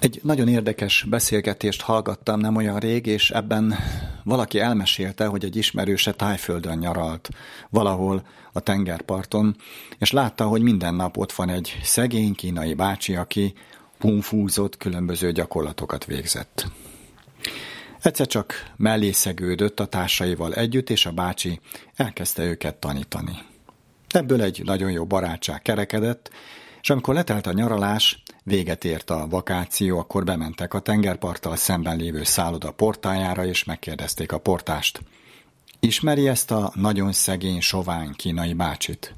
Egy nagyon érdekes beszélgetést hallgattam nem olyan rég, és ebben valaki elmesélte, hogy egy ismerőse Thaiföldön nyaralt, valahol a tengerparton, és látta, hogy minden nap ott van egy szegény kínai bácsi, aki kungfúzott, különböző gyakorlatokat végzett. Egyszer csak mellé szegődött a társaival együtt, és a bácsi elkezdte őket tanítani. Ebből egy nagyon jó barátság kerekedett, és amikor letelt a nyaralás, véget ért a vakáció, akkor bementek a tengerparttal szemben lévő szálloda portájára, és megkérdezték a portást. Ismeri ezt a nagyon szegény, sovány kínai bácsit?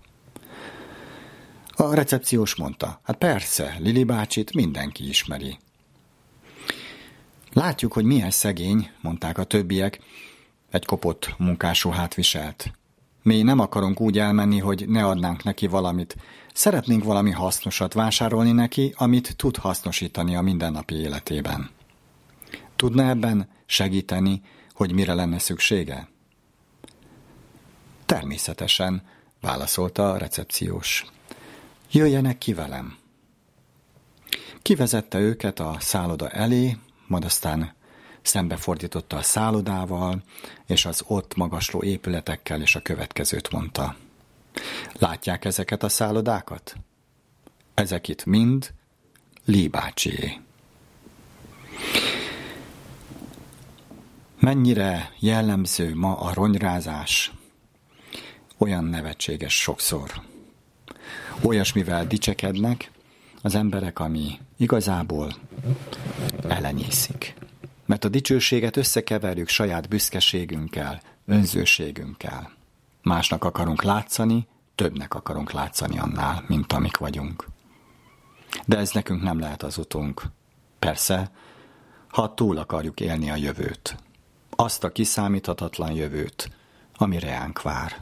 A recepciós mondta, hát persze, Lili bácsit mindenki ismeri. Látjuk, hogy milyen szegény, mondták a többiek, egy kopott munkásruhát viselt. Mi nem akarunk úgy elmenni, hogy ne adnánk neki valamit. Szeretnénk valami hasznosat vásárolni neki, amit tud hasznosítani a mindennapi életében. Tudna ebben segíteni, hogy mire lenne szüksége? Természetesen, válaszolta a recepciós. Jöjjenek ki velem. Kivezette őket a szálloda elé, majd aztán szembefordította a szállodával, és az ott magasló épületekkel, és a következőt mondta. Látják ezeket a szállodákat? Ezek itt mind Li bácsié. Mennyire jellemző ma a ronyrázás, olyan nevetséges sokszor. Olyasmivel dicsekednek az emberek, ami igazából elenyészik. Mert a dicsőséget összekeverjük saját büszkeségünkkel, önzőségünkkel. Másnak akarunk látszani, többnek akarunk látszani annál, mint amik vagyunk. De ez nekünk nem lehet az utunk. Persze, ha túl akarjuk élni a jövőt. Azt a kiszámíthatatlan jövőt, ami reánk vár.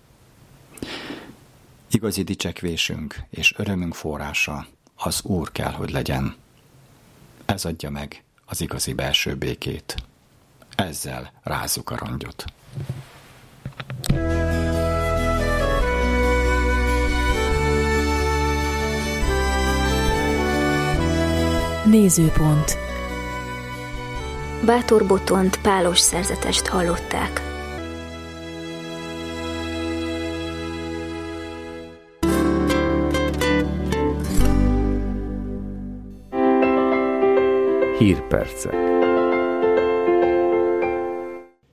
Igazi dicsekvésünk és örömünk forrása az Úr kell, hogy legyen. Ez adja meg az igazi belső békét. Ezzel rázzuk a rongyot. Nézőpont. Bátor Botont pálos szerzetest hallották. Hírpercek.